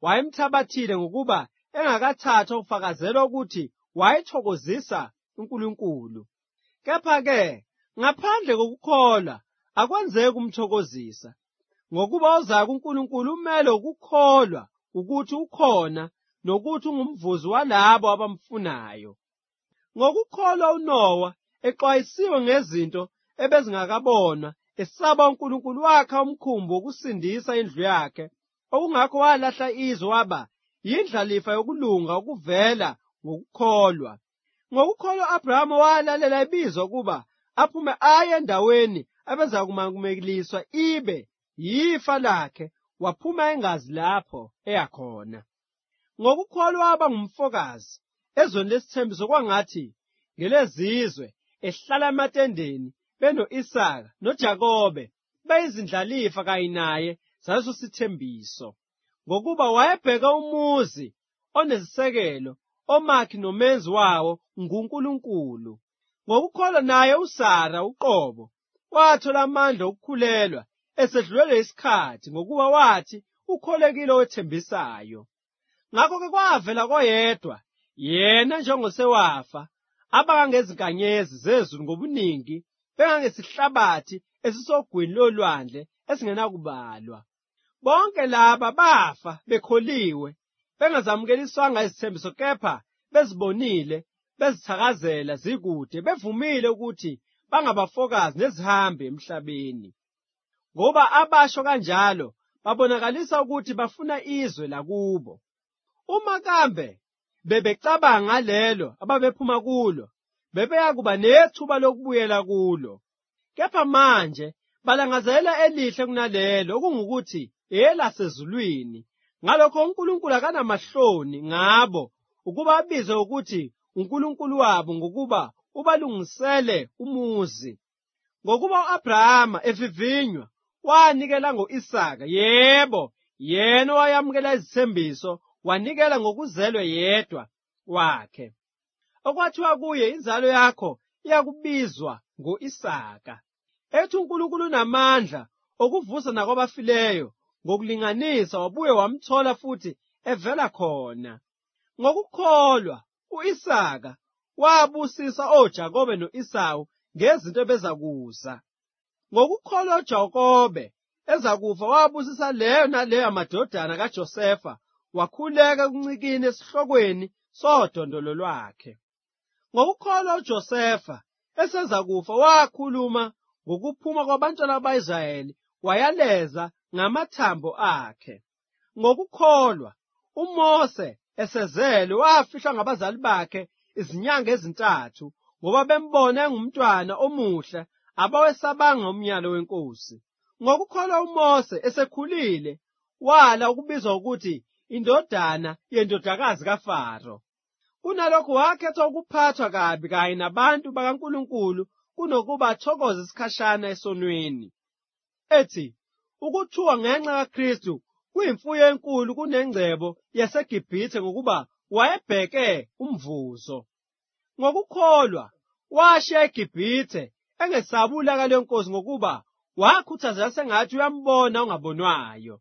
wayemthabathile ngokuba engakathathwa ufakazela ukuthi wayethokozisa uNkulunkulu. Kepha-ke, ngaphandle kokukholwa, akwenzeki umthokozisa, ngokuba ozayo kuNkulunkulu umele ukukholwa ukuthi ukhona nokuthi ungumvuzi walabo abamfunayo. Ngokukholwa uNowa, exwayisiwe ngezinto ebezingakabonwa, esaba uNkulunkulu wakha umkhumbi wokusindisa indlu yakhe, okungakho walahla izwe waba yindlalifa yokulunga okuvela ngokukholwa. Ngokukholwa u-Abrahama walalela ibizwa kuba aphume aye endaweni abezakumemeliswa ibe yifa lakhe, waphuma engazi lapho eyakhona. Ngokukholwa waba ngumfokazi ezweni lesithembiso, kwangathi ngelezizwe ehlala ematendeni beno-Isaka noJakobe beyizindlalifa kanye naye zaleso sithembiso, ngokuba wayebheka umuzi onesisekelo, omakhi nomenzi wawo nguNkulunkulu. Ngokukholwa naye uSara uqobo wathola amandla okukhulelwa esedlulelwe isikhathi, ngokuba wathi ukholekile owethembisayo. Ngakho-ke kwavela koyedwa, yena njengosewafa, abangangezinkanyezi zezulu ngobuningi, bengangesihlabathi esisogwini lolwandle esingenakubalwa. Bonke laba bafa bekholiwe, bengazamukeliswanga izithembiso, kepha bezibonile, bezithakazela zikude, bevumile ukuthi bangabafokazi nezihambi emhlabeni. Ngoba abasho kanjalo babonakalisa ukuthi bafuna izwe lakubo. Uma kambe bebecabanga ngalelo ababephuma kulo, bebeyakuba nethuba lokubuyela kulo. Kepha manje balangazela elihle kunalelo, okungukuthi elasezulwini. Ngalokho uNkulunkulu akanamahloni ngabo ukuba abize ukuthi uNkulunkulu wabo, ngokuba ubalungisele umuzi. Ngokuba u-Abrahama evivinywa wanikela ngo-Isaka, yebo, yena owayamukela izithembiso wanikela ngokuzelwe yedwa wakhe, okwathiwa kuye inzalo yakho iyakubizwa ngo-Isaka. Ethi uNkulunkulu unamandla okuvusa nakwabafileyo, ngokulinganisa wabuye wamthola futhi evela khona. Ngokukholwa u-Isaka wabusisa oJakobe no-Esawu ngezinto ebezakuza. Ngokukholwa uJakobe ezakufa wabusisa leyo naleyo amadodana kaJosefa, wakhuleka ekuncikini esihlokweni sodondolo lwakhe. Ngokukholwa uJosefa esezakufa wakhuluma ngokuphuma kwabantwana baka-Israyeli, wayaleza ngamathambo akhe. Ngokukholwa uMose esezelwe wafihlwa ngabazali bakhe izinyanga ezintathu, ngoba bembona engumntwana omuhle abawesabanga umyalo wenkosi. Ngokukholwa uMose esekhulile wala ukubizwa ukuthi indodana yendodakazi kaFaro. Kunalokho wakhetha ukuphathwa kabi kanye nabantu bakaNkulunkulu kunokuba athokoze isikhashana esonweni. Ethi ukuthuka ngenxa kaKristu kuyimfuyo enkulu kunengcebo yaseGibhithe, ngokuba wayebheke umvuzo. Ngokukholwa washiya eGibhithe engesabi ulaka lwenkosi, ngokuba wakhuthazela sengathi uyambona ongabonwayo.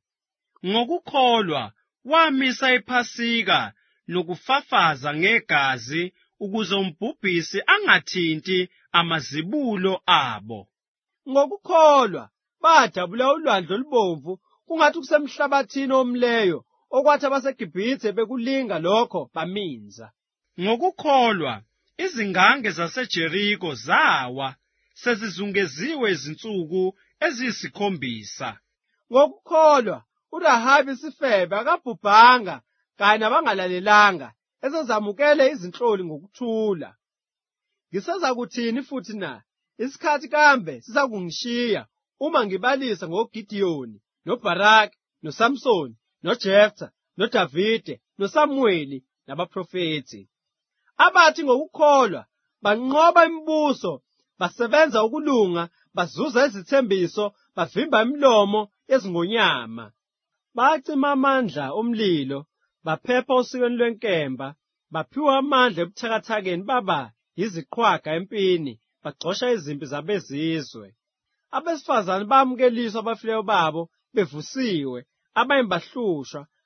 Ngokukholwa wamisa iPhasika nokufafaza ngegazi, ukuze umbhubhisi angathinti amazibulo abo. Ngokukholwa badabula ulwandle olubomvu, kungathi kusemhlabathini omleyo, okwathi abaseGibhithe bekulinga lokho baminza. Ngokukholwa izingange zaseJeriko zawa, sezizungeziwe izinsuku eziyisikhombisa. Ngokukholwa uRahabi isifebe akabhubhanga kanye nabangalalelanga, esezamukele izinhloli ngokuthula. Ngisezakuthini futhi na? Isikhathi kambe sizakungishiya uma ngibalisa ngoGidiyoni, noBaraki, noSamsoni, noJeftha, noDavide, noSamuweli nabaprofethi. Abathi ngokukholwa banqoba imibuso, basebenza ukulunga, bazuza izithembiso, bavimba imilomo yezingonyama. Bacima amandla omlilo, baphepha osikweni lwenkemba, baphiwa amandla ebuthakathakeni, baba yiziqhwaga empini, bagxosha izimpi zabezizwe. Abesifazane bamukeliswa abafileyo babo bevusiwe, abanye bahlushwa,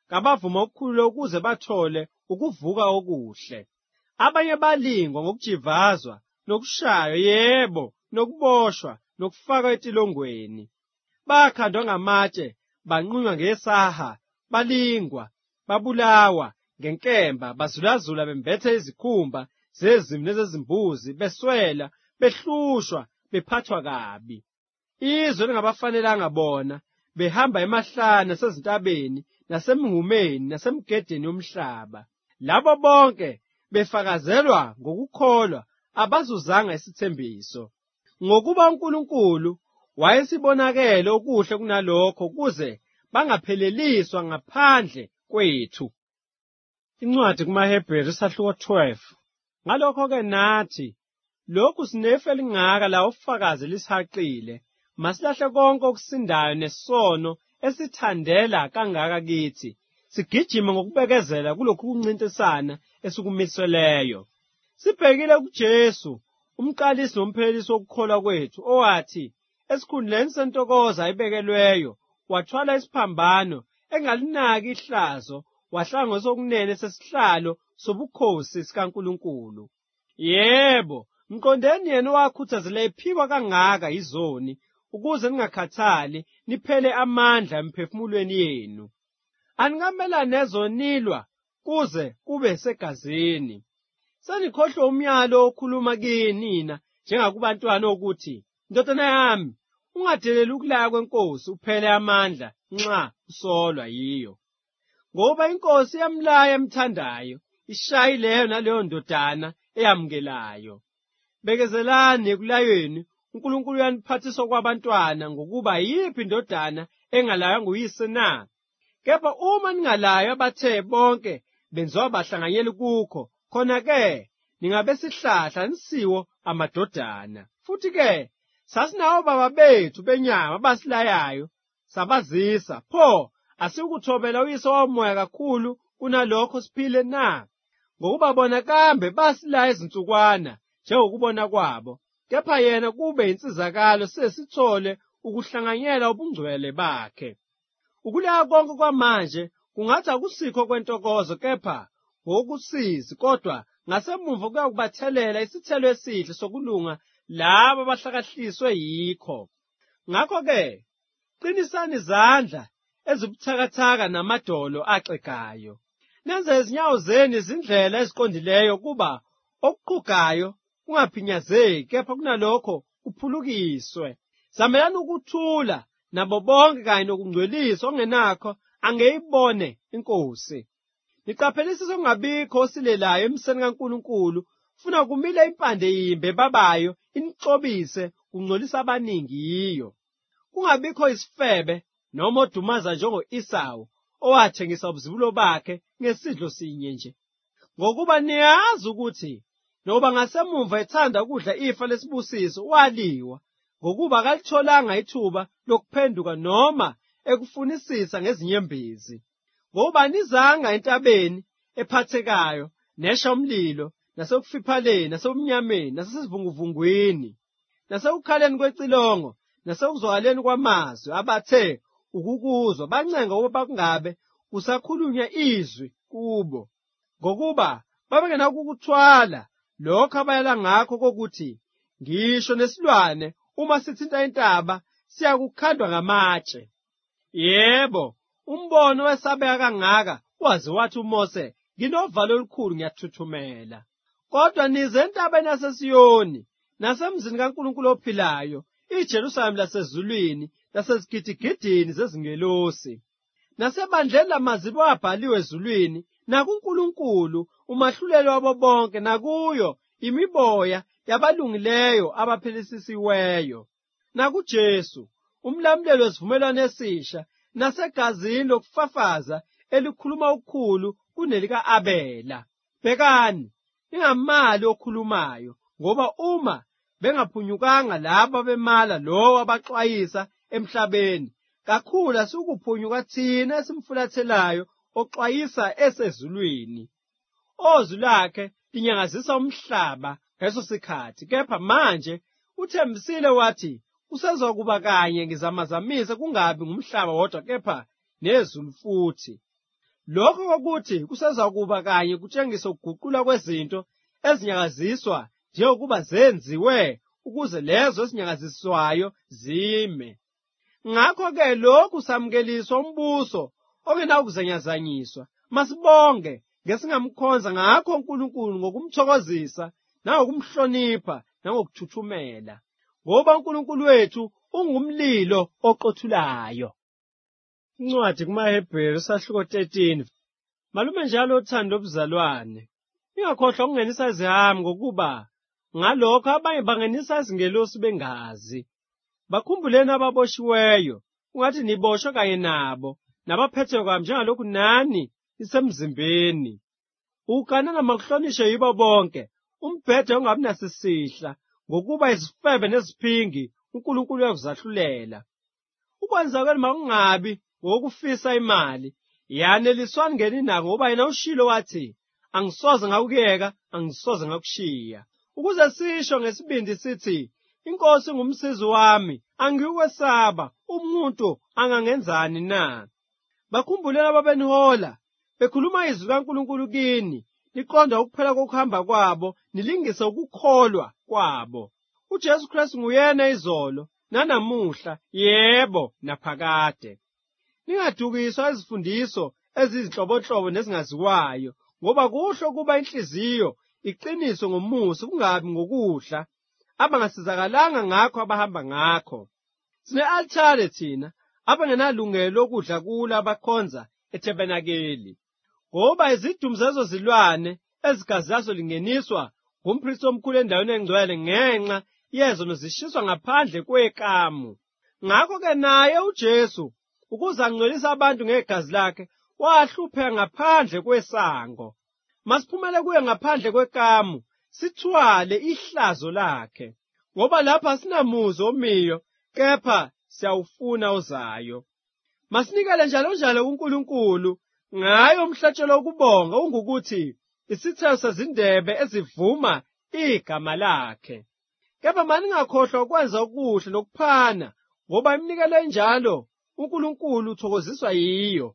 kabavuma ukukhululwa ukuze bathole ukuvuka okuhle. Abanye balingwa ngokujivazwa, nokushaywa, yebo, nokuboshwa, nokufakwa etilongweni. Bakhandwa ngamatshe, banqunywa ngesaha, balingwa, babulawa ngenkemba, bazulazula bembethe izikhumba zezimvu nezezimbuzi, beswela, behlushwa, bephathwa kabi. Izwe lingabafanelanga bona, behamba emahlane nasezintabeni, nasemngumeni, nasemgedeni yomhlaba. Labo bonke befakazelwa ngokukholwa abazuzanga isithembiso. Ngokuba uNkulunkulu wayesibonakele okuhle kunalokho kuze bangapheleliswa ngaphandle kwethu. Incwadi kumaHebheru isahluko twelve. Ngalokho-ke nathi, lokhu sinefu elingaka la ufakazi lisihaqile, masilahle konke okusindayo nesono esithandela kangaka kithi, sigijime ngokubekezela kulokhu kuncintisana esikumiseleyo. Sibhekile kuJesu, umqalisi nomphelelisi wokukholwa kwethu, owathi esikhundleni sentokozo ayibekelweyo wathwala isiphambano, engalinaki ihlazo, wahlala ngasokunene sesihlalo sobukhosi sikaNkulunkulu. Yebo, mqondeni yena owakhuthazela iphikwa kangaka izoni, ukuze ningakhathali niphele amandla emphefumulweni yenu. Aningamelane nezonilwa kuze kube segazini. Senikhohlwe umyalo okhuluma kinina njengakubantwana ukuthi, ndodana yami, ungadeleli ukulaya kwenkosi uphele amandla nxa usolwa yiyo. Ngoba inkosi yamlaya emthandayo, ishayileyo naleyo ndodana eyamukelayo. Bekezelani ekulayweni, uNkulunkulu uyaniphathisa kwabantwana ngokuba yiphi indodana engalaywa nguyise na? Kepha uma ningalaywa abathe bonke benziwa bahlanganyeli kukho, khona-ke ningabe sihlahla nisiwo amadodana. Futhi-ke sasinawo baba bethu benyama abasilayayo, sabazisa, pho asikuthobela uyise womoya kakhulu kunalokho siphile na? Ngokuba bona kambe basilaya izinsukwana njengokubona kwabo, kepha yena kube insizakalo sesithole ukuhlanganyela ubungcwele bakhe. Ukulaya konke kwamanje kungathi akusikho kwentokozo, kepha ngokusizi, kodwa ngasemuva kuyakubathelela isithelo esihle sokulunga labo abahlakahliswe yikho. Ngakho-ke qinisani izandla ezibuthakathaka namadolo axegayo. Nenze izinyawo zenu izindlela eziqondileyo kuba okuqugayo kungaphinyazeki, kepha kunalokho kuphulukiswe. Zamelani ukuthula nabo bonke kanye nokungcweliswa okungenakho angeyibone inkosi. Niqaphelisise ukungabikho osilelayo emiseni kaNkulunkulu, funa kumile impande yimbe babayo inixobise kungcolisa abaningi yiyo. Kungabikho isifebe noma odumaza njengo-Esawu owathengisa ubuzibulo bakhe ngesidlo sinye nje. Ngokuba niyazi ukuthi noba ngasemuva ethanda ukudla ifa lesibusiso waliwa, ngokuba akalitholanga ithuba lokuphenduka noma ekufunisisa ngezinyembezi. Ngoba nizanga entabeni ephathekayo, nesha umlilo, nasekufiphaleni, nasebumnyameni, nasesivunguvungwini, nasekukhaleni kwecilongo, nasekuzwakaleni kwamazwi abathe ukukuzwa, bancenga ukuba kungabe kusakhulunywa izwi kubo, ngokuba babengenakukuthwala lokho abayala ngakho kokuthi, ngisho nesilwane uma sithinta intaba siyakukhandwa ngamatshe. Yebo, umbono wesabeka kangaka waze wathi uMose, nginovalo olukhulu ngiyathuthumela. Kodwa nize entabeni yaseSiyoni, nasemzini kaNkulunkulu ophilayo, iJerusalema lasezulwini, lasezigidigidini zezingelosi, nasebandleni lamazibi abhaliwe ezulwini, nakuNkulunkulu umahluleli wabo bonke, nakuyo imiboya yabalungileyo abaphelisisiweyo, nakuJesu umlamuleli wesivumelwano esisha, nasegazini lokufafaza elikhuluma ukukhulu kunelika-Abela. Bhekani, ingamali okhulumayo, ngoba uma bengaphunyukanga labo bemala lowo abaxwayisa emhlabeni, kakhulu asikuphunyuka thina esimfulathelayo oxwayisa esezulwini. Ozwi lakhe linyangazisa umhlaba ngaleso sikhathi, kepha manje uthembisile wathi usezokuba kanye ngizamazamisa, kungabi ngumhlaba wodwa kepha nezulu futhi. Lokho kokuthi kusezakuba kanye kutshengisa ukuguqula kwezinto ezinyakaziswa njengokuba zenziwe ukuze lezo ezinyakaziswayo zime. Ngakho-ke lokhu samukeliswa umbuso ongenakuzenyazanyiswa. Masibonge ngesingamkhonza ngakho uNkulunkulu ngokumthokozisa nangokumhlonipha nangokuthuthumela, ngoba uNkulunkulu wethu ungumlilo oqothulayo. Incwadi kumaHebheru isahluko thirteen. Malume njalo uthando obuzalwane, ingakhohlwa ukungenisa izihamu ngokuba ngalokho abanye bangenisa izingelosi bengazi. Bakhumbuleni ababoshiweyo, ungathi niboshwe kanye nabo, nabaphethwe kwabo njengalokhu nani isemzimbeni. Ukanana makuhlonishwe yibo bonke, umbhede ungabi nasisihla, ngokuba izifebe neziphingi uNkulunkulu uyakuzahlulela. Ukwenza kwenu makungabi ngokufisa imali, yaneliswani ngeninako, ngoba yena ushilo wathi, angisoze ngakuyeka, angisoze ngakushiya. Ukuze sisho ngesibindi sithi, inkosi ngumsizi wami, angiyukwesaba, umuntu angangenzani na? Bakhumbuleni ababenihola, bekhuluma izwi kaNkulunkulu kini, liqonda ukuphela kokuhamba kwabo, nilingise ukukholwa kwabo. UJesu Kristu nguyena izolo, nanamuhla, yebo, naphakade. Ningadukiswa izifundiso ezizinhlobonhlobo nezingaziwayo, ngoba kuhle ukuba inhliziyo iqiniswe ngomusa, kungabi ngokudla abangasizakalanga ngakho abahamba ngakho. Sine-althare thina abangenalungelo lokudla kulo abakhonza eTabenakeli, ngoba izidumbu zezo zilwane ezigazi lazo lingeniswa ngumphristi omkhulu endaweni engcwele ngenxa yezono zishiswa ngaphandle kwekamu. Ngakho-ke naye uJesu, ukuze angcwelise abantu ngegazi lakhe, wahlupheka ngaphandle kwesango. Masiphumele kuye ngaphandle kwekamu, sithwale ihlazo lakhe, ngoba lapha asinamuzi omiyo, kepha siyawufuna ozayo. Masinikele njalo njalo kuNkulunkulu ngayo umhlatshelo wokubonga, ungukuthi isithelo sezindebe ezivuma igama lakhe. Kepha maningakhohlwa ukwenza okuhle nokuphana, ngoba iminikelo enjalo uNkulunkulu uthokoziswa yiyo.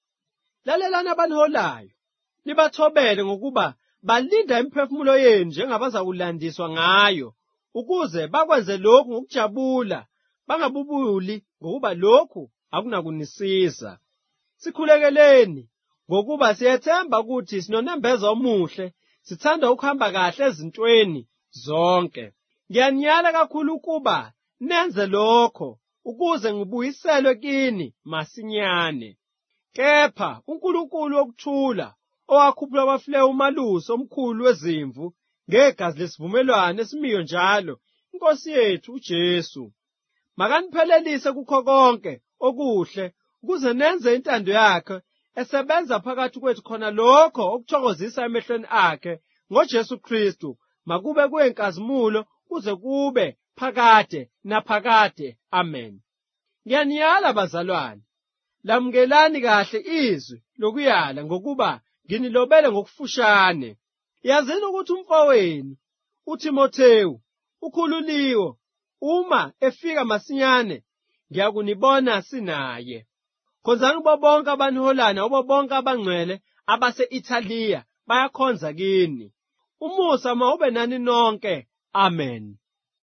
Lalelani abaniholayo, nibathobele ngokuba balinda imiphefumulo yenu njengabazakulandiswa ngayo, ukuze bakwenze lokhu ngokujabula, bangabubuli ngokuba lokhu akunakunisiza. Sikhulekeleni ngokuba siyethemba ukuthi sinonembezo omuhle, sithanda ukuhamba kahle ezintweni zonke. Ngiyaniyala kakhulu ukuba nenze lokho, ukuze ngibuyiselwe kini masinyane. Kepha uNkulunkulu wokuthula, owakhuphula abafileyo umalusi omkhulu wezimvu ngegazi lesivumelwano esimiyo njalo, iNkosi yethu uJesu, makaniphelelise kukho konke okuhle, ukuze nenze intando yakhe, esebenza phakathi kwethu khona lokho okuthokozisa emehlweni akhe ngoJesu Kristu, makube kuyenkazimulo kuze kube phakade naphakade. Amen. Ngiyaniyala bazalwane, lamukelani kahle izwi lokuyala ngokuba nginilobele ngokufushane. Yazini ukuthi umfowenu uTimothewu ukhululiwe, uma efika masinyane ngiyakunibona sinaye. Khonzani kubo bonke abaniholana, kubo bonke abangcwele abase-Ithaliya bayakhonza kini. Umusa mawube nani nonke. Amen.